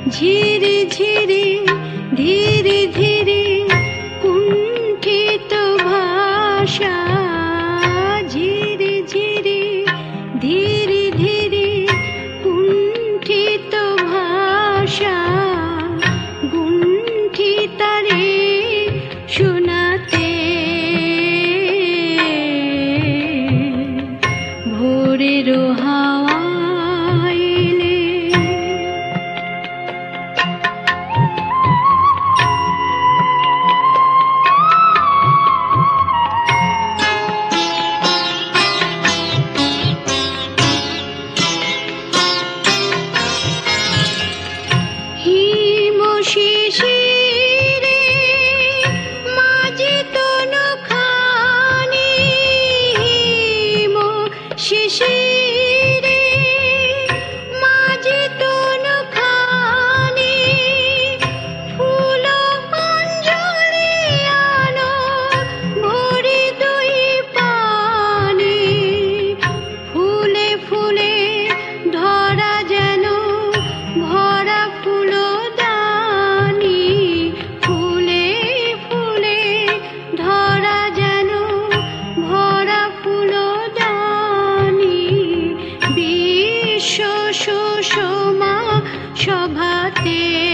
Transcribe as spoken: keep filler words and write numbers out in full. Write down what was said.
ঝিরি ঝিরি ধীরে ধীরে কুণ্ঠিত ভাষা, ঝিরি ঝিরি ধীরে ধীরে কুণ্ঠিত ভাষা, গুণ্ঠিতারে শোনাতে ভোরের হাওয়া এলে। হিম শিশিরে মাঝে তনখানি, হিম শিশিরে মাঝে তনখানি, ফুল অঞ্জলি আনো ভরি দুই পানি, ফুলে ফুলে ধরা যেন ভরা ফুলদানি, ফুলে ফুলে ধরা যেন ভরা ফুলদানি, বিশ্ব সুষমা সভাতে